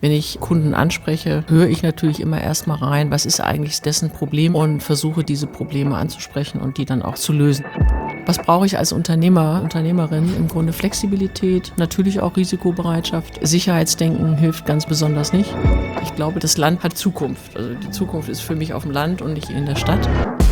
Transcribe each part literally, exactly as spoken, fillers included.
Wenn ich Kunden anspreche, höre ich natürlich immer erstmal rein, was ist eigentlich dessen Problem und versuche diese Probleme anzusprechen und die dann auch zu lösen. Was brauche ich als Unternehmer, Unternehmerin? Im Grunde Flexibilität, natürlich auch Risikobereitschaft. Sicherheitsdenken hilft ganz besonders nicht. Ich glaube, das Land hat Zukunft. Also die Zukunft ist für mich auf dem Land und nicht in der Stadt.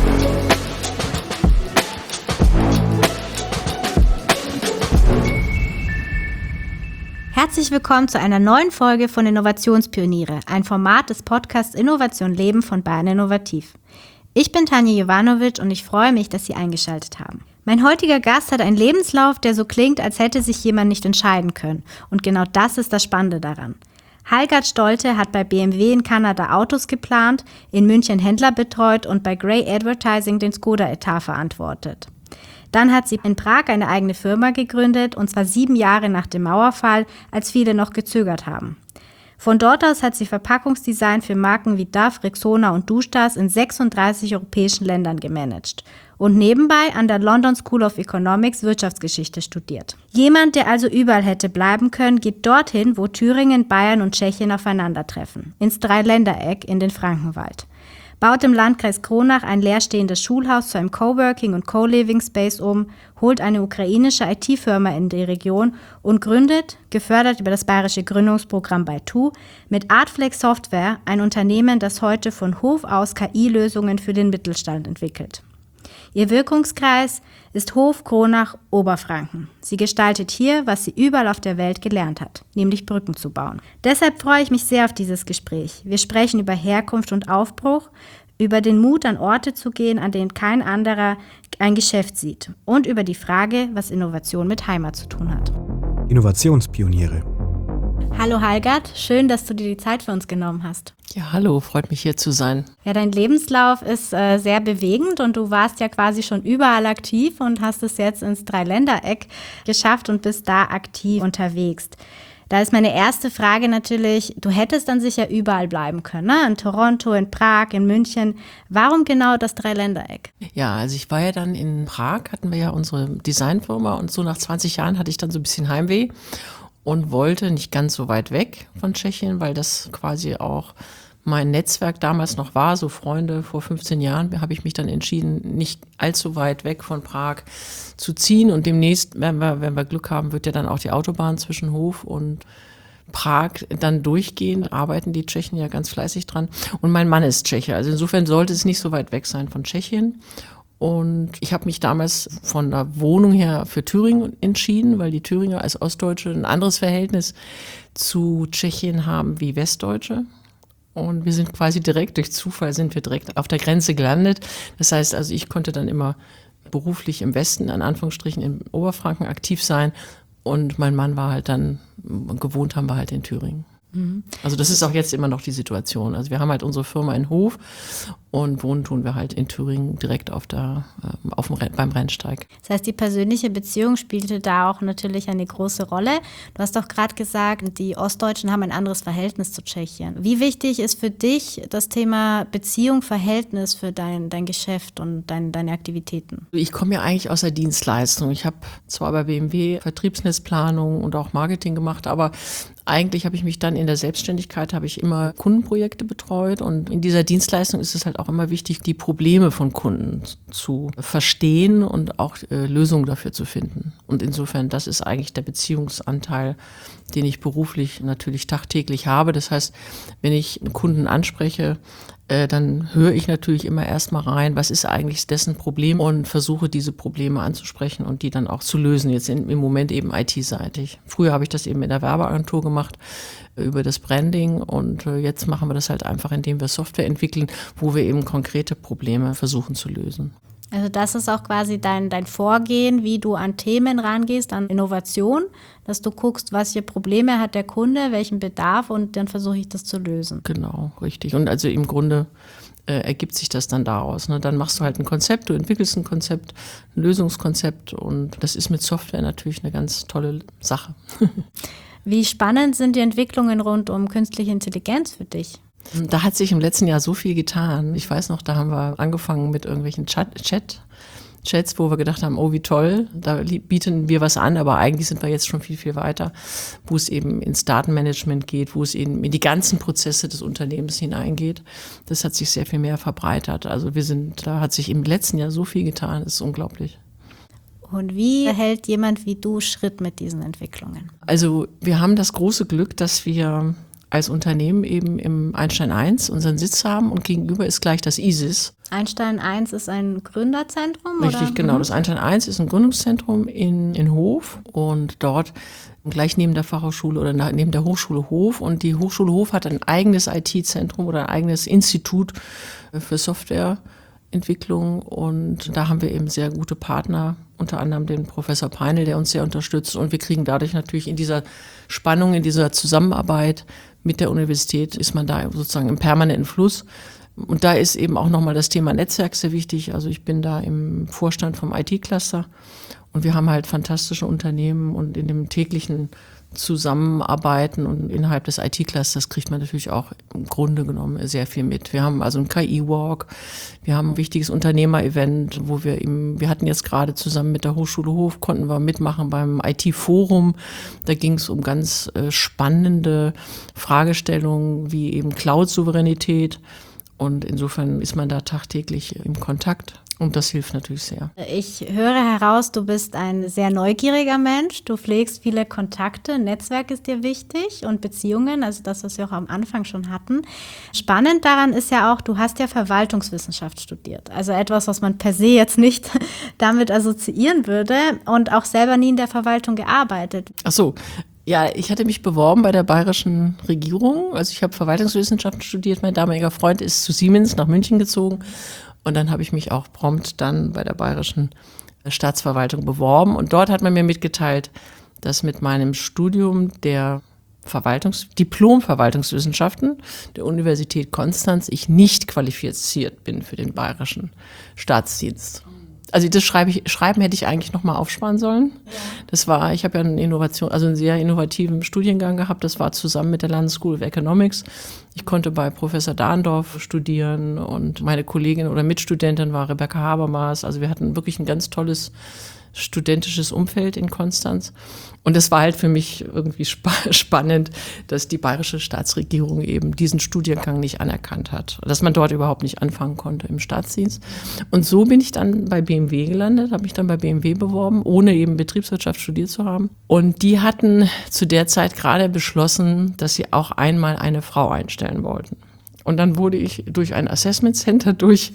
Herzlich willkommen zu einer neuen Folge von Innovationspioniere, ein Format des Podcasts Innovation Leben von Bayern Innovativ. Ich bin Tanja Jovanovic und ich freue mich, dass Sie eingeschaltet haben. Mein heutiger Gast hat einen Lebenslauf, der so klingt, als hätte sich jemand nicht entscheiden können. Und genau das ist das Spannende daran. Halgard Stolte hat bei B M W in Kanada Autos geplant, in München Händler betreut und bei Grey Advertising den Skoda-Etat verantwortet. Dann hat sie in Prag eine eigene Firma gegründet, und zwar sieben Jahre nach dem Mauerfall, als viele noch gezögert haben. Von dort aus hat sie Verpackungsdesign für Marken wie Dove, Rexona und Douche-Das in sechsunddreißig europäischen Ländern gemanagt und nebenbei an der London School of Economics Wirtschaftsgeschichte studiert. Jemand, der also überall hätte bleiben können, geht dorthin, wo Thüringen, Bayern und Tschechien aufeinandertreffen, ins Dreiländereck in den Frankenwald. Baut im Landkreis Kronach ein leerstehendes Schulhaus zu einem Coworking- und Co-Living-Space um, holt eine ukrainische I T-Firma in die Region und gründet, gefördert über das bayerische Gründungsprogramm BayTwo, mit Artflex Software ein Unternehmen, das heute von Hof aus K I-Lösungen für den Mittelstand entwickelt. Ihr Wirkungskreis ist Hof, Kronach, Oberfranken. Sie gestaltet hier, was sie überall auf der Welt gelernt hat, nämlich Brücken zu bauen. Deshalb freue ich mich sehr auf dieses Gespräch. Wir sprechen über Herkunft und Aufbruch, über den Mut, an Orte zu gehen, an denen kein anderer ein Geschäft sieht, und über die Frage, was Innovation mit Heimat zu tun hat. Innovationspioniere. Hallo Halgard, schön, dass du dir die Zeit für uns genommen hast. Ja, hallo, freut mich hier zu sein. Ja, dein Lebenslauf ist äh, sehr bewegend und du warst ja quasi schon überall aktiv und hast es jetzt ins Dreiländereck geschafft und bist da aktiv unterwegs. Da ist meine erste Frage natürlich, du hättest dann sicher überall bleiben können, ne? In Toronto, in Prag, in München. Warum genau das Dreiländereck? Ja, also ich war ja dann in Prag, hatten wir ja unsere Designfirma, und so nach zwanzig Jahren hatte ich dann so ein bisschen Heimweh und wollte nicht ganz so weit weg von Tschechien, weil das quasi auch mein Netzwerk damals noch war, so Freunde. Vor fünfzehn Jahren habe ich mich dann entschieden, nicht allzu weit weg von Prag zu ziehen, und demnächst, wenn wir, wenn wir Glück haben, wird ja dann auch die Autobahn zwischen Hof und Prag dann durchgehen. Arbeiten die Tschechen ja ganz fleißig dran, und mein Mann ist Tscheche, also insofern sollte es nicht so weit weg sein von Tschechien. Und ich habe mich damals von der Wohnung her für Thüringen entschieden, weil die Thüringer als Ostdeutsche ein anderes Verhältnis zu Tschechien haben wie Westdeutsche. Und wir sind quasi direkt, durch Zufall sind wir direkt auf der Grenze gelandet. Das heißt also, ich konnte dann immer beruflich im Westen, in Anführungsstrichen in Oberfranken, aktiv sein. Und mein Mann war halt dann, gewohnt haben wir halt in Thüringen. Also das ist auch jetzt immer noch die Situation. Also wir haben halt unsere Firma in Hof und wohnen tun wir halt in Thüringen direkt auf der, auf dem, beim Rennsteig. Das heißt, die persönliche Beziehung spielte da auch natürlich eine große Rolle. Du hast doch gerade gesagt, die Ostdeutschen haben ein anderes Verhältnis zu Tschechien. Wie wichtig ist für dich das Thema Beziehung, Verhältnis für dein, dein Geschäft und dein, deine Aktivitäten? Ich komme ja eigentlich aus der Dienstleistung. Ich habe zwar bei B M W Vertriebsnetzplanung und auch Marketing gemacht, aber eigentlich habe ich mich dann in der Selbstständigkeit, habe ich immer Kundenprojekte betreut, und in dieser Dienstleistung ist es halt auch immer wichtig, die Probleme von Kunden zu verstehen und auch äh, Lösungen dafür zu finden. Und insofern, das ist eigentlich der Beziehungsanteil, den ich beruflich natürlich tagtäglich habe. Das heißt, wenn ich einen Kunden anspreche, äh, dann höre ich natürlich immer erstmal rein, was ist eigentlich dessen Problem, und versuche diese Probleme anzusprechen und die dann auch zu lösen. Jetzt in, im Moment eben I T-seitig. Früher habe ich das eben in der Werbeagentur gemacht, äh, über das Branding, und äh, jetzt machen wir das halt einfach, indem wir Software entwickeln, wo wir eben konkrete Probleme versuchen zu lösen. Also das ist auch quasi dein, dein Vorgehen, wie du an Themen rangehst, an Innovation, dass du guckst, was für Probleme hat der Kunde, welchen Bedarf, und dann versuche ich das zu lösen. Genau, richtig. Und also im Grunde äh, ergibt sich das dann daraus. Ne? Dann machst du halt ein Konzept, du entwickelst ein Konzept, ein Lösungskonzept, und das ist mit Software natürlich eine ganz tolle Sache. Wie spannend sind die Entwicklungen rund um künstliche Intelligenz für dich? Da hat sich im letzten Jahr so viel getan. Ich weiß noch, da haben wir angefangen mit irgendwelchen Chat, Chat Chats, wo wir gedacht haben, oh wie toll, da bieten wir was an, aber eigentlich sind wir jetzt schon viel, viel weiter, wo es eben ins Datenmanagement geht, wo es eben in die ganzen Prozesse des Unternehmens hineingeht. Das hat sich sehr viel mehr verbreitert. Also wir sind, da hat sich im letzten Jahr so viel getan, das ist unglaublich. Und wie hält jemand wie du Schritt mit diesen Entwicklungen? Also wir haben das große Glück, dass wir als Unternehmen eben im Einstein eins unseren Sitz haben und gegenüber ist gleich das I S I S. Einstein eins ist ein Gründerzentrum? Richtig, oder? genau. Das Einstein eins ist ein Gründungszentrum in, in Hof und dort gleich neben der Fachhochschule oder neben der Hochschule Hof. Und die Hochschule Hof hat ein eigenes I T-Zentrum oder ein eigenes Institut für Softwareentwicklung und da haben wir eben sehr gute Partner, unter anderem den Professor Peinl, der uns sehr unterstützt und wir kriegen dadurch natürlich in dieser Spannung, in dieser Zusammenarbeit mit der Universität ist man da sozusagen im permanenten Fluss. Und da ist eben auch nochmal das Thema Netzwerk sehr wichtig. Also ich bin da im Vorstand vom I T-Cluster und wir haben halt fantastische Unternehmen und in dem täglichen Zusammenarbeiten und innerhalb des I T-Clusters kriegt man natürlich auch im Grunde genommen sehr viel mit. Wir haben also einen K I-Walk, wir haben ein wichtiges Unternehmer-Event, wo wir eben, wir hatten jetzt gerade zusammen mit der Hochschule Hof, konnten wir mitmachen beim I T-Forum. Da ging es um ganz äh, spannende Fragestellungen wie eben Cloud-Souveränität und insofern ist man da tagtäglich im Kontakt. Und das hilft natürlich sehr. Ich höre heraus, du bist ein sehr neugieriger Mensch. Du pflegst viele Kontakte. Netzwerk ist dir wichtig und Beziehungen, also das, was wir auch am Anfang schon hatten. Spannend daran ist ja auch, du hast ja Verwaltungswissenschaft studiert. Also etwas, was man per se jetzt nicht damit assoziieren würde und auch selber nie in der Verwaltung gearbeitet. Ach so. Ja, ich hatte mich beworben bei der bayerischen Regierung. Also ich habe Verwaltungswissenschaften studiert. Mein damaliger Freund ist zu Siemens nach München gezogen. Und dann habe ich mich auch prompt dann bei der bayerischen Staatsverwaltung beworben. Und dort hat man mir mitgeteilt, dass mit meinem Studium der Verwaltungs-, Diplom-Verwaltungswissenschaften der Universität Konstanz ich nicht qualifiziert bin für den bayerischen Staatsdienst. Also das schreibe ich, Schreiben hätte ich eigentlich nochmal aufsparen sollen. Ja. Das war, ich habe ja einen Innovation, also einen sehr innovativen Studiengang gehabt. Das war zusammen mit der London School of Economics. Ich konnte bei Professor Dahndorf studieren und meine Kollegin oder Mitstudentin war Rebecca Habermas. Also wir hatten wirklich ein ganz tolles studentisches Umfeld in Konstanz. Und es war halt für mich irgendwie spa- spannend, dass die bayerische Staatsregierung eben diesen Studiengang nicht anerkannt hat. Dass man dort überhaupt nicht anfangen konnte im Staatsdienst. Und so bin ich dann bei B M W gelandet, habe mich dann bei B M W beworben, ohne eben Betriebswirtschaft studiert zu haben. Und die hatten zu der Zeit gerade beschlossen, dass sie auch einmal eine Frau einstellen wollten. Und dann wurde ich durch ein Assessment Center durch,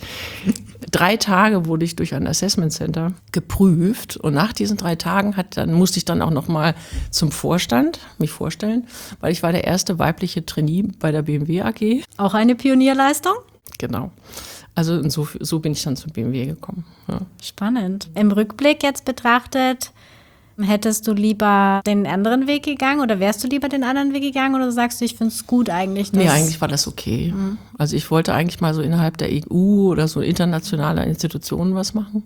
drei Tage wurde ich durch ein Assessment Center geprüft. Und nach diesen drei Tagen hat, dann musste ich dann auch noch mal zum Vorstand mich vorstellen, weil ich war der erste weibliche Trainee bei der B M W A G. Auch eine Pionierleistung? Genau. Also so, so bin ich dann zu B M W gekommen. Ja. Spannend. Im Rückblick jetzt betrachtet, hättest du lieber den anderen Weg gegangen oder wärst du lieber den anderen Weg gegangen oder sagst du, ich finde es gut eigentlich? Nee, eigentlich war das okay. Mhm. Also ich wollte eigentlich mal so innerhalb der E U oder so internationaler Institutionen was machen.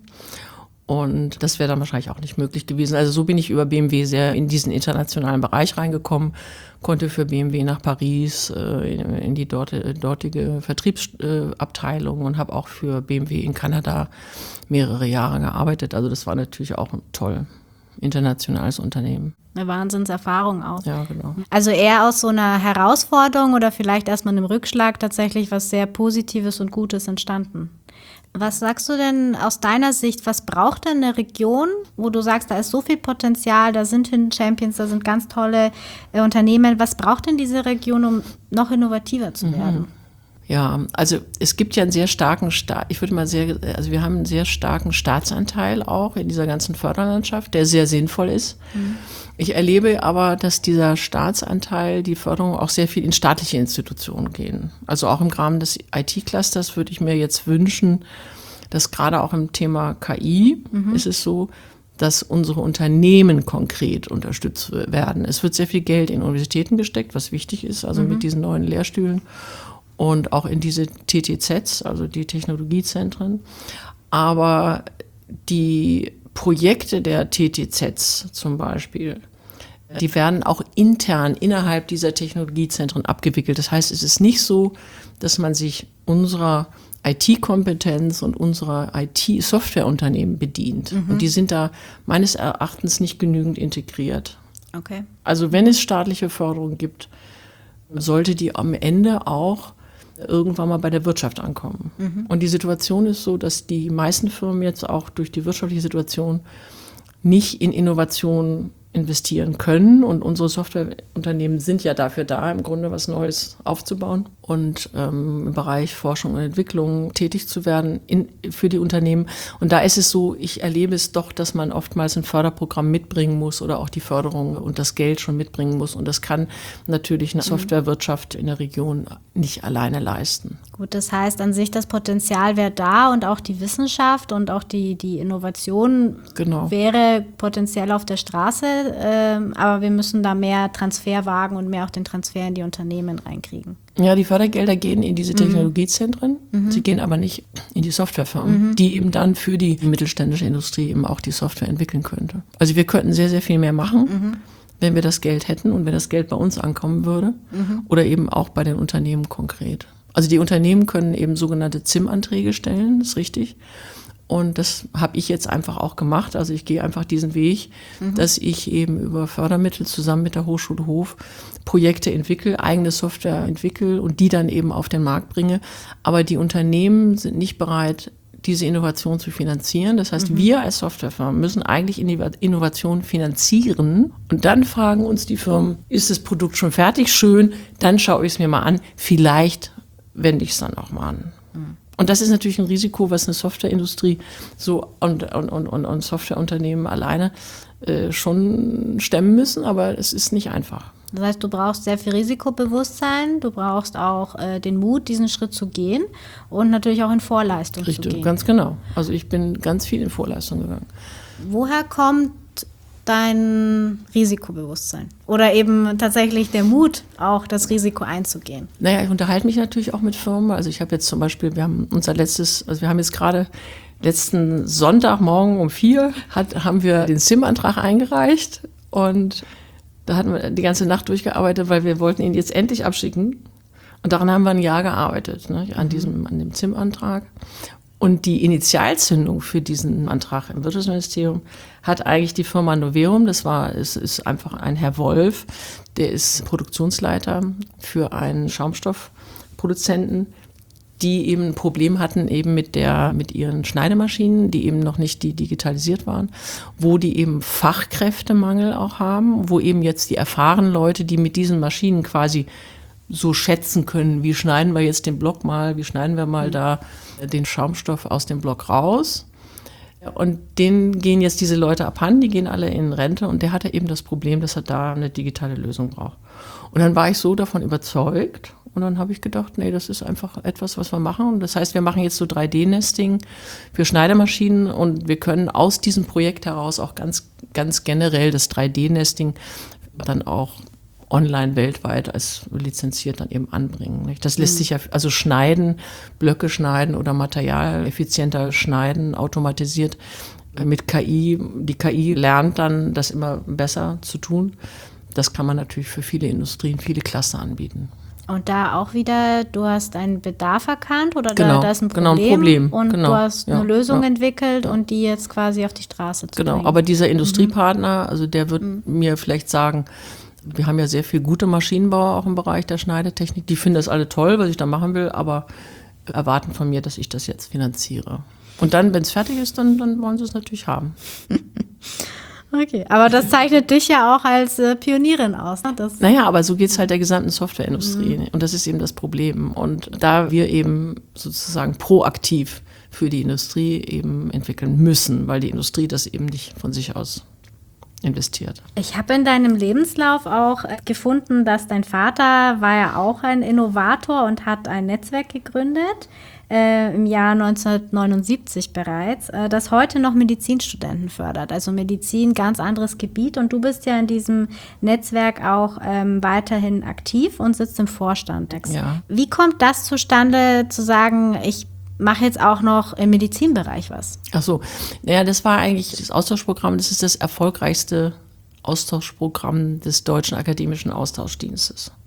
Und das wäre dann wahrscheinlich auch nicht möglich gewesen. Also so bin ich über B M W sehr in diesen internationalen Bereich reingekommen, konnte für B M W nach Paris äh, in, in die dort, dortige Vertriebsabteilung äh, und habe auch für B M W in Kanada mehrere Jahre gearbeitet. Also das war natürlich auch toll. Internationales Unternehmen. Eine Wahnsinnserfahrung auch. Ja, genau. Also eher aus so einer Herausforderung oder vielleicht erstmal einem Rückschlag tatsächlich was sehr Positives und Gutes entstanden. Was sagst du denn aus deiner Sicht, was braucht denn eine Region, wo du sagst, da ist so viel Potenzial, da sind Hidden Champions, da sind ganz tolle äh, Unternehmen. Was braucht denn diese Region, um noch innovativer zu werden? Mhm. Ja, also es gibt ja einen sehr starken Staat, ich würde mal sehr, also wir haben einen sehr starken Staatsanteil auch in dieser ganzen Förderlandschaft, der sehr sinnvoll ist. Mhm. Ich erlebe aber, dass dieser Staatsanteil, die Förderung auch sehr viel in staatliche Institutionen gehen. Also auch im Rahmen des I T-Clusters würde ich mir jetzt wünschen, dass gerade auch im Thema K I mhm. ist es so, dass unsere Unternehmen konkret unterstützt werden. Es wird sehr viel Geld in Universitäten gesteckt, was wichtig ist, also mhm. mit diesen neuen Lehrstühlen. Und auch in diese T T Zs, also die Technologiezentren. Aber die Projekte der T T Zs zum Beispiel, die werden auch intern innerhalb dieser Technologiezentren abgewickelt. Das heißt, es ist nicht so, dass man sich unserer I T-Kompetenz und unserer I T-Softwareunternehmen bedient. Mhm. Und die sind da meines Erachtens nicht genügend integriert. Okay. Also wenn es staatliche Förderung gibt, sollte die am Ende auch irgendwann mal bei der Wirtschaft ankommen. Mhm. Und die Situation ist so, dass die meisten Firmen jetzt auch durch die wirtschaftliche Situation nicht in Innovation investieren können. Und unsere Softwareunternehmen sind ja dafür da, im Grunde was Neues aufzubauen und ähm, im Bereich Forschung und Entwicklung tätig zu werden in, für die Unternehmen. Und da ist es so, ich erlebe es doch, dass man oftmals ein Förderprogramm mitbringen muss oder auch die Förderung und das Geld schon mitbringen muss. Und das kann natürlich eine Softwarewirtschaft in der Region nicht alleine leisten. Gut, das heißt an sich, das Potenzial wäre da und auch die Wissenschaft und auch die, die Innovation genau. wäre potenziell auf der Straße. Ähm, aber wir müssen da mehr Transfer wagen und mehr auch den Transfer in die Unternehmen reinkriegen. Ja, die Fördergelder gehen in diese Technologiezentren, mhm. sie gehen aber nicht in die Softwarefirmen, mhm. die eben dann für die mittelständische Industrie eben auch die Software entwickeln könnte. Also wir könnten sehr, sehr viel mehr machen, mhm. wenn wir das Geld hätten und wenn das Geld bei uns ankommen würde mhm. oder eben auch bei den Unternehmen konkret. Also die Unternehmen können eben sogenannte Z I M-Anträge stellen, das ist richtig. Und das habe ich jetzt einfach auch gemacht. Also ich gehe einfach diesen Weg, mhm. dass ich eben über Fördermittel zusammen mit der Hochschule Hof Projekte entwickle, eigene Software entwickle und die dann eben auf den Markt bringe. Aber die Unternehmen sind nicht bereit, diese Innovation zu finanzieren. Das heißt, mhm. wir als Softwarefirmen müssen eigentlich Innovation finanzieren. Und dann fragen uns die Firmen, ist das Produkt schon fertig? Schön, dann schaue ich es mir mal an. Vielleicht wende ich es dann auch mal an. Mhm. Und das ist natürlich ein Risiko, was eine Softwareindustrie so und, und, und, und Softwareunternehmen alleine äh, schon stemmen müssen, aber es ist nicht einfach. Das heißt, du brauchst sehr viel Risikobewusstsein, du brauchst auch äh, den Mut, diesen Schritt zu gehen und natürlich auch in Vorleistung Richtig, zu gehen. Ganz genau. Also ich bin ganz viel in Vorleistung gegangen. Woher kommt dein Risikobewusstsein? Oder eben tatsächlich der Mut, auch das Risiko einzugehen? Naja, ich unterhalte mich natürlich auch mit Firmen. Also ich habe jetzt zum Beispiel, wir haben unser letztes, also wir haben jetzt gerade letzten Sonntagmorgen um vier, hat, haben wir den S I M-Antrag eingereicht und da hatten wir die ganze Nacht durchgearbeitet, weil wir wollten ihn jetzt endlich abschicken. Und daran haben wir ein Jahr gearbeitet, ne, an diesem, an dem S I M-Antrag. Und die Initialzündung für diesen Antrag im Wirtschaftsministerium hat eigentlich die Firma Noverum, das war, es ist einfach ein Herr Wolf, der ist Produktionsleiter für einen Schaumstoffproduzenten, die eben ein Problem hatten eben mit der, mit ihren Schneidemaschinen, die eben noch nicht die digitalisiert waren, wo die eben Fachkräftemangel auch haben, wo eben jetzt die erfahrenen Leute, die mit diesen Maschinen quasi so schätzen können, wie schneiden wir jetzt den Block mal, wie schneiden wir mal da den Schaumstoff aus dem Block raus. Und denen gehen jetzt diese Leute abhanden, die gehen alle in Rente und der hatte eben das Problem, dass er da eine digitale Lösung braucht. Und dann war ich so davon überzeugt und dann habe ich gedacht, nee, das ist einfach etwas, was wir machen. Und das heißt, wir machen jetzt so drei D-Nesting für Schneidemaschinen und wir können aus diesem Projekt heraus auch ganz, ganz generell das drei D-Nesting dann auch online weltweit als lizenziert dann eben anbringen. Nicht? Das lässt mhm. sich ja, also schneiden, Blöcke schneiden oder Material effizienter schneiden, automatisiert mit K I. Die K I lernt dann, das immer besser zu tun. Das kann man natürlich für viele Industrien, viele Klassen anbieten. Und da auch wieder, du hast einen Bedarf erkannt oder genau, da, da ist ein Problem, genau, ein Problem und genau, du hast ja, eine Lösung ja, entwickelt ja. und die jetzt quasi auf die Straße zu Genau, bringen. aber dieser Industriepartner, also der wird mhm. mir vielleicht sagen, wir haben ja sehr viel gute Maschinenbauer auch im Bereich der Schneidetechnik, die finden das alle toll, was ich da machen will, aber erwarten von mir, dass ich das jetzt finanziere. Und dann, wenn es fertig ist, dann, dann wollen sie es natürlich haben. Okay, aber das zeichnet dich ja auch als äh, Pionierin aus. Ne? Das naja, aber so geht es halt der gesamten Softwareindustrie. Mhm. Und das ist eben das Problem. Und da wir eben sozusagen proaktiv für die Industrie eben entwickeln müssen, weil die Industrie das eben nicht von sich aus investiert. Ich habe in deinem Lebenslauf auch gefunden, dass dein Vater war ja auch ein Innovator und hat ein Netzwerk gegründet, äh, im Jahr neunzehnhundertneunundsiebzig bereits, äh, das heute noch Medizinstudenten fördert. Also Medizin, ganz anderes Gebiet. Und du bist ja in diesem Netzwerk auch ähm, weiterhin aktiv und sitzt im Vorstand. Ja. Wie kommt das zustande, zu sagen, ich mache jetzt auch noch im Medizinbereich was? Ach so, naja, das war eigentlich das Austauschprogramm, das ist das erfolgreichste Austauschprogramm des Deutschen Akademischen Austauschdienstes.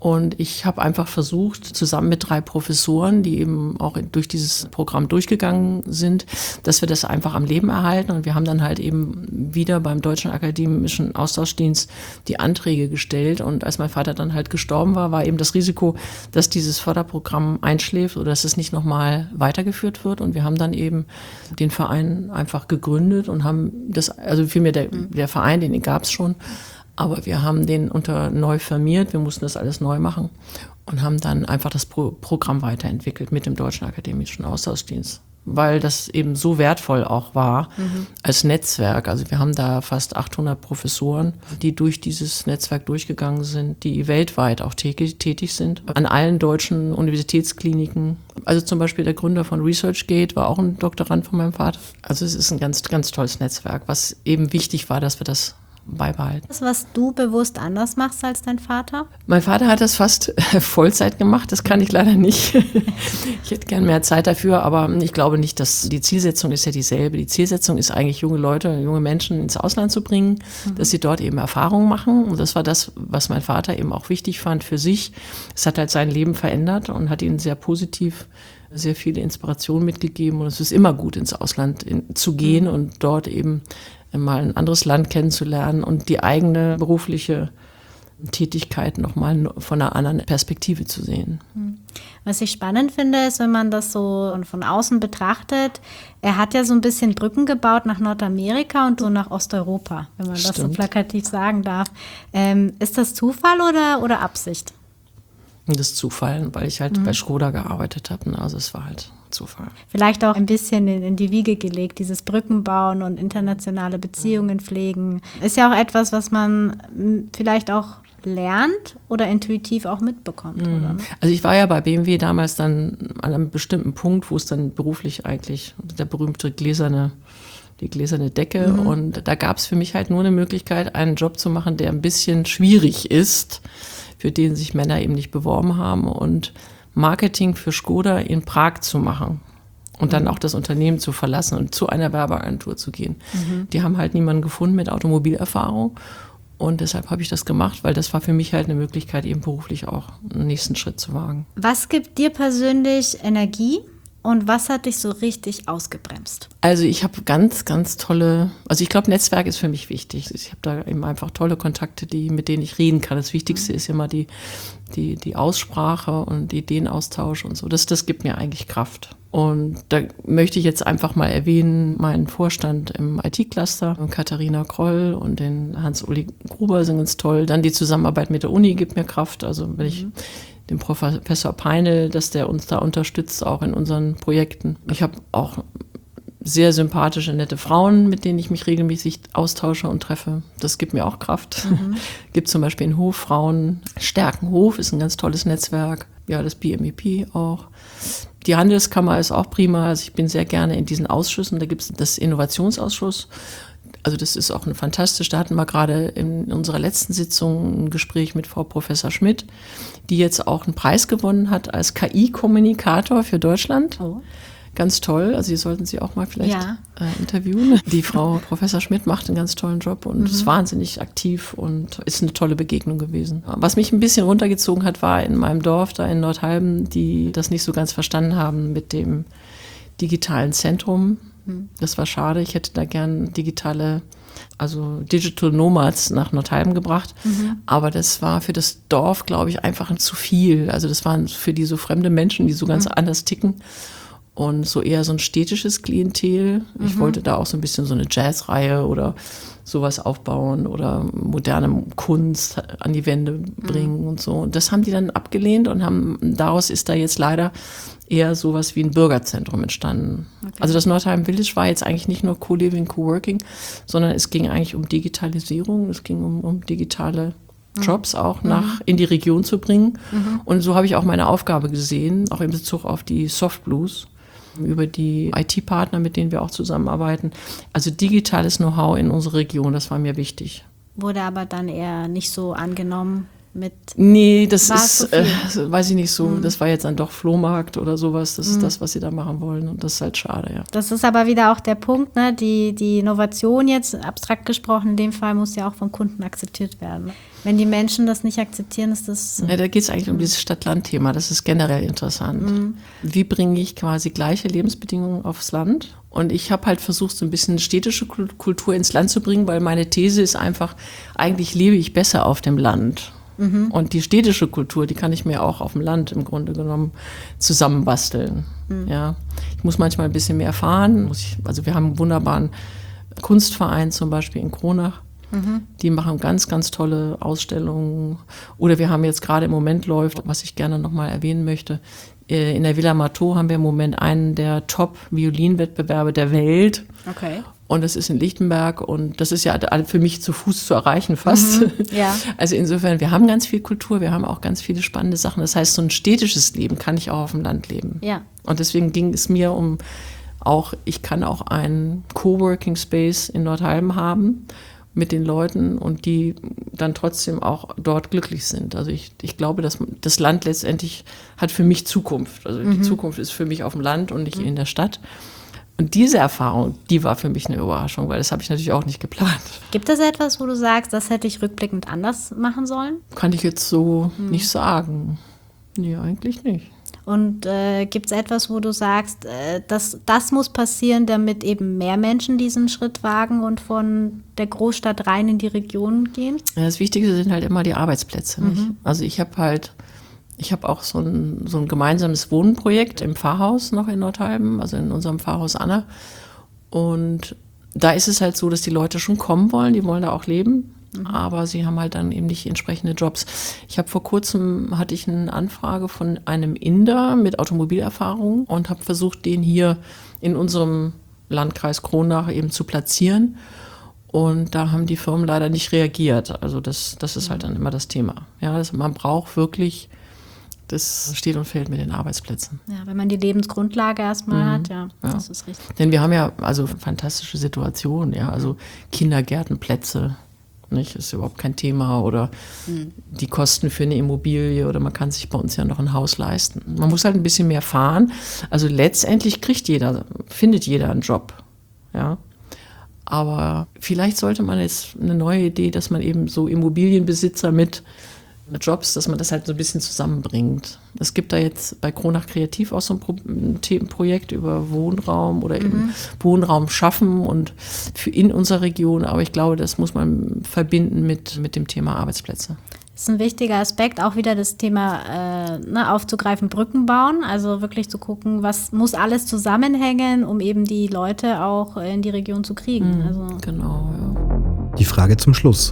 Und ich habe einfach versucht, zusammen mit drei Professoren, die eben auch durch dieses Programm durchgegangen sind, dass wir das einfach am Leben erhalten. Und wir haben dann halt eben wieder beim Deutschen Akademischen Austauschdienst die Anträge gestellt. Und als mein Vater dann halt gestorben war, war eben das Risiko, dass dieses Förderprogramm einschläft oder dass es nicht nochmal weitergeführt wird. Und wir haben dann eben den Verein einfach gegründet und haben das, also vielmehr der, der Verein, den gab es schon, aber wir haben den unter neu firmiert, wir mussten das alles neu machen und haben dann einfach das Pro- Programm weiterentwickelt mit dem Deutschen Akademischen Austauschdienst, weil das eben so wertvoll auch war mhm. als Netzwerk. Also wir haben da fast achthundert Professoren, die durch dieses Netzwerk durchgegangen sind, die weltweit auch tätig, tätig sind, an allen deutschen Universitätskliniken. Also zum Beispiel der Gründer von ResearchGate war auch ein Doktorand von meinem Vater. Also es ist ein ganz, ganz tolles Netzwerk, was eben wichtig war, dass wir das beibehalten. Das, was du bewusst anders machst als dein Vater? Mein Vater hat das fast Vollzeit gemacht, das kann ich leider nicht. Ich hätte gern mehr Zeit dafür, aber ich glaube nicht, dass die Zielsetzung ist ja dieselbe. Die Zielsetzung ist eigentlich, junge Leute, junge Menschen ins Ausland zu bringen, mhm. dass sie dort eben Erfahrungen machen. Und das war das, was mein Vater eben auch wichtig fand für sich. Es hat halt sein Leben verändert und hat ihn sehr positiv sehr viele Inspirationen mitgegeben. Und es ist immer gut, ins Ausland in, zu gehen mhm. und dort eben mal ein anderes Land kennenzulernen und die eigene berufliche Tätigkeit nochmal von einer anderen Perspektive zu sehen. Was ich spannend finde, ist, wenn man das so von außen betrachtet, er hat ja so ein bisschen Brücken gebaut nach Nordamerika und so nach Osteuropa, wenn man Stimmt. das so plakativ sagen darf. Ähm, ist das Zufall oder, oder Absicht? Das ist Zufall, weil ich halt mhm. bei Škoda gearbeitet habe. Also es war halt Zufall. Vielleicht auch ein bisschen in, in die Wiege gelegt, dieses Brückenbauen und internationale Beziehungen pflegen. Ist ja auch etwas, was man vielleicht auch lernt oder intuitiv auch mitbekommt. Mhm. Oder? Also ich war ja bei B M W damals dann an einem bestimmten Punkt, wo es dann beruflich eigentlich der berühmte gläserne die gläserne Decke. Mhm. Und da gab es für mich halt nur eine Möglichkeit, einen Job zu machen, der ein bisschen schwierig ist, für den sich Männer eben nicht beworben haben, und Marketing für Škoda in Prag zu machen und dann auch das Unternehmen zu verlassen und zu einer Werbeagentur zu gehen. Mhm. Die haben halt niemanden gefunden mit Automobilerfahrung, und deshalb habe ich das gemacht, weil das war für mich halt eine Möglichkeit, eben beruflich auch einen nächsten Schritt zu wagen. Was gibt dir persönlich Energie? Und was hat dich so richtig ausgebremst? Also ich habe ganz, ganz tolle, also ich glaube, Netzwerk ist für mich wichtig. Ich habe da eben einfach tolle Kontakte, die, mit denen ich reden kann. Das Wichtigste mhm. ist immer die, die, die Aussprache und die Ideenaustausch und so. Das, das gibt mir eigentlich Kraft. Und da möchte ich jetzt einfach mal erwähnen, meinen Vorstand im I T-Cluster, Katharina Kroll und den Hans-Uli Gruber sind ganz toll. Dann die Zusammenarbeit mit der Uni gibt mir Kraft. Also wenn ich mhm. den Professor Peinl, dass der uns da unterstützt, auch in unseren Projekten. Ich habe auch sehr sympathische, nette Frauen, mit denen ich mich regelmäßig austausche und treffe. Das gibt mir auch Kraft. Mhm. Gibt zum Beispiel in Hof Frauen. Stärkenhof ist ein ganz tolles Netzwerk. Ja, das B M E P auch. Die Handelskammer ist auch prima. Also ich bin sehr gerne in diesen Ausschüssen. Da gibt es das Innovationsausschuss. Also das ist auch eine fantastische, da hatten wir gerade in unserer letzten Sitzung ein Gespräch mit Frau Professor Schmidt, die jetzt auch einen Preis gewonnen hat als K I-Kommunikator für Deutschland. Oh. Ganz toll, also Sie sollten sie auch mal vielleicht ja. äh, interviewen. Die Frau Professor Schmidt macht einen ganz tollen Job und mhm. ist wahnsinnig aktiv und ist eine tolle Begegnung gewesen. Was mich ein bisschen runtergezogen hat, war in meinem Dorf da in Nordhalben, die das nicht so ganz verstanden haben mit dem digitalen Zentrum. Das war schade. Ich hätte da gern digitale, also Digital Nomads nach Nordhalben gebracht. Mhm. Aber das war für das Dorf, glaube ich, einfach zu viel. Also das waren für die so fremde Menschen, die so ganz mhm. anders ticken. Und so eher so ein städtisches Klientel. Mhm. Ich wollte da auch so ein bisschen so eine Jazzreihe oder sowas aufbauen oder moderne Kunst an die Wände bringen mhm. und so. Und das haben die dann abgelehnt und haben, daraus ist da jetzt leider eher sowas wie ein Bürgerzentrum entstanden. Okay. Also das Nordheim Village war jetzt eigentlich nicht nur Co-Living, Co-Working, sondern es ging eigentlich um Digitalisierung, es ging um, um digitale Jobs auch mhm. nach in die Region zu bringen. Mhm. Und so habe ich auch meine Aufgabe gesehen, auch in Bezug auf die Soft Blues, über die I T-Partner, mit denen wir auch zusammenarbeiten. Also digitales Know-how in unserer Region, das war mir wichtig. Wurde aber dann eher nicht so angenommen? mit... Nee, das War ist, zu viel? äh, weiß ich nicht so, Mhm. das war jetzt dann doch Flohmarkt oder sowas, das ist Mhm. das, was sie da machen wollen und das ist halt schade, ja. Das ist aber wieder auch der Punkt, ne? die, die Innovation jetzt, abstrakt gesprochen, in dem Fall muss ja auch vom Kunden akzeptiert werden. Wenn die Menschen das nicht akzeptieren, ist das... Ja, da geht es eigentlich um dieses Stadt-Land-Thema, das ist generell interessant. Mhm. Wie bringe ich quasi gleiche Lebensbedingungen aufs Land? Und ich habe halt versucht, so ein bisschen städtische Kultur ins Land zu bringen, weil meine These ist einfach, eigentlich lebe ich besser auf dem Land. Mhm. Und die städtische Kultur, die kann ich mir auch auf dem Land im Grunde genommen zusammenbasteln. Mhm. Ja, ich muss manchmal ein bisschen mehr fahren. Muss ich, also wir haben einen wunderbaren Kunstverein zum Beispiel in Kronach. Mhm. Die machen ganz, ganz tolle Ausstellungen. Oder wir haben jetzt gerade im Moment läuft, was ich gerne nochmal erwähnen möchte, in der Villa Marteau haben wir im Moment einen der Top-Violinwettbewerbe der Welt. Okay. Und das ist in Lichtenberg und das ist ja für mich zu Fuß zu erreichen fast. Mhm, ja. Also insofern, wir haben ganz viel Kultur, wir haben auch ganz viele spannende Sachen. Das heißt, so ein städtisches Leben kann ich auch auf dem Land leben. Ja. Und deswegen ging es mir um auch, ich kann auch einen Coworking Space in Nordheim haben mit den Leuten und die dann trotzdem auch dort glücklich sind. Also ich, ich glaube, dass das Land letztendlich hat für mich Zukunft. Also die Mhm. Zukunft ist für mich auf dem Land und nicht mhm. in der Stadt. Und diese Erfahrung, die war für mich eine Überraschung, weil das habe ich natürlich auch nicht geplant. Gibt es etwas, wo du sagst, das hätte ich rückblickend anders machen sollen? Kann ich jetzt so Mhm. nicht sagen. Nee, eigentlich nicht. Und äh, gibt es etwas, wo du sagst, äh, das, das muss passieren, damit eben mehr Menschen diesen Schritt wagen und von der Großstadt rein in die Region gehen? Ja, das Wichtigste sind halt immer die Arbeitsplätze. Mhm. Nicht? Also ich habe halt, ich habe auch so ein, so ein gemeinsames Wohnprojekt im Pfarrhaus noch in Nordheim, also in unserem Pfarrhaus Anna. Und da ist es halt so, dass die Leute schon kommen wollen, die wollen da auch leben. Mhm. Aber sie haben halt dann eben nicht entsprechende Jobs. Ich habe vor kurzem, hatte ich eine Anfrage von einem Inder mit Automobilerfahrung und habe versucht, den hier in unserem Landkreis Kronach eben zu platzieren. Und da haben die Firmen leider nicht reagiert. Also das, das ist halt dann immer das Thema. Ja, das, man braucht wirklich, das steht und fällt mit den Arbeitsplätzen. Ja, wenn man die Lebensgrundlage erstmal Mhm. hat, ja, Ja. das ist richtig. Denn wir haben ja also fantastische Situationen, ja, also Kindergärtenplätze, nicht, ist überhaupt kein Thema oder Mhm. die Kosten für eine Immobilie oder man kann sich bei uns ja noch ein Haus leisten. Man muss halt ein bisschen mehr fahren. Also letztendlich kriegt jeder, findet jeder einen Job, ja. Aber vielleicht sollte man jetzt eine neue Idee, dass man eben so Immobilienbesitzer mit Jobs, dass man das halt so ein bisschen zusammenbringt. Es gibt da jetzt bei Kronach Kreativ auch so ein, Pro ein Themenprojekt über Wohnraum oder eben Mhm. Wohnraum schaffen und für in unserer Region. Aber ich glaube, das muss man verbinden mit, mit dem Thema Arbeitsplätze. Das ist ein wichtiger Aspekt, auch wieder das Thema äh, ne, aufzugreifen, Brücken bauen. Also wirklich zu gucken, was muss alles zusammenhängen, um eben die Leute auch in die Region zu kriegen. Mhm, Also genau, ja. Die Frage zum Schluss.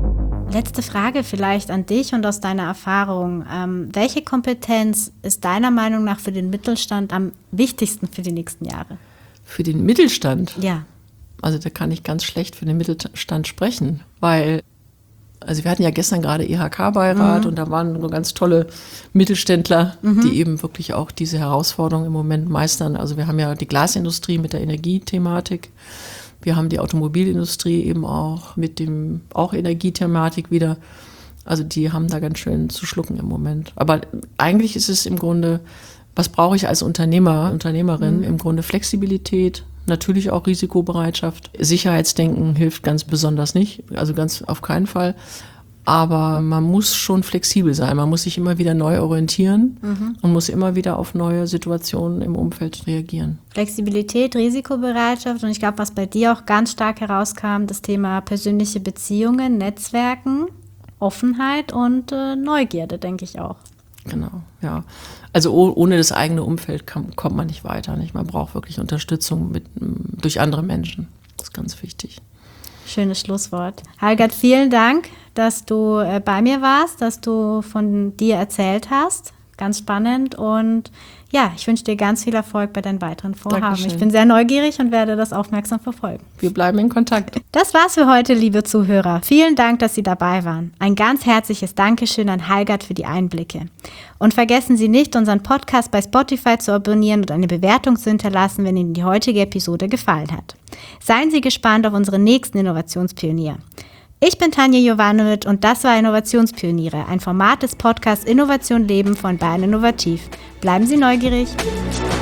letzte Frage vielleicht an dich und aus deiner Erfahrung. Ähm, welche Kompetenz ist deiner Meinung nach für den Mittelstand am wichtigsten für die nächsten Jahre? Für den Mittelstand? Ja. Also da kann ich ganz schlecht für den Mittelstand sprechen, weil also wir hatten ja gestern gerade E H K-Beirat mhm. und da waren so ganz tolle Mittelständler, mhm. die eben wirklich auch diese Herausforderungen im Moment meistern. Also wir haben ja die Glasindustrie mit der Energiethematik. Wir haben die Automobilindustrie eben auch mit dem auch Energiethematik wieder. Also die haben da ganz schön zu schlucken im Moment. Aber eigentlich ist es im Grunde, was brauche ich als Unternehmer, Unternehmerin? Mhm. Im Grunde Flexibilität, natürlich auch Risikobereitschaft. Sicherheitsdenken hilft ganz besonders nicht, also ganz auf keinen Fall. Aber man muss schon flexibel sein. Man muss sich immer wieder neu orientieren mhm. und muss immer wieder auf neue Situationen im Umfeld reagieren. Flexibilität, Risikobereitschaft und ich glaube, was bei dir auch ganz stark herauskam, das Thema persönliche Beziehungen, Netzwerken, Offenheit und äh, Neugierde, denke ich auch. Genau, ja. Also oh, ohne das eigene Umfeld kann, kommt man nicht weiter. Nicht? Man braucht wirklich Unterstützung mit, durch andere Menschen. Das ist ganz wichtig. Schönes Schlusswort. Halgert, vielen Dank, dass du äh, bei mir warst, dass du von dir erzählt hast. Ganz spannend und ja, ich wünsche dir ganz viel Erfolg bei deinen weiteren Vorhaben. Dankeschön. Ich bin sehr neugierig und werde das aufmerksam verfolgen. Wir bleiben in Kontakt. Das war's für heute, liebe Zuhörer. Vielen Dank, dass Sie dabei waren. Ein ganz herzliches Dankeschön an Halgert für die Einblicke. Und vergessen Sie nicht, unseren Podcast bei Spotify zu abonnieren und eine Bewertung zu hinterlassen, wenn Ihnen die heutige Episode gefallen hat. Seien Sie gespannt auf unseren nächsten Innovationspionier. Ich bin Tanja Jovanovic und das war Innovationspioniere, ein Format des Podcasts Innovation Leben von Bayern Innovativ. Bleiben Sie neugierig!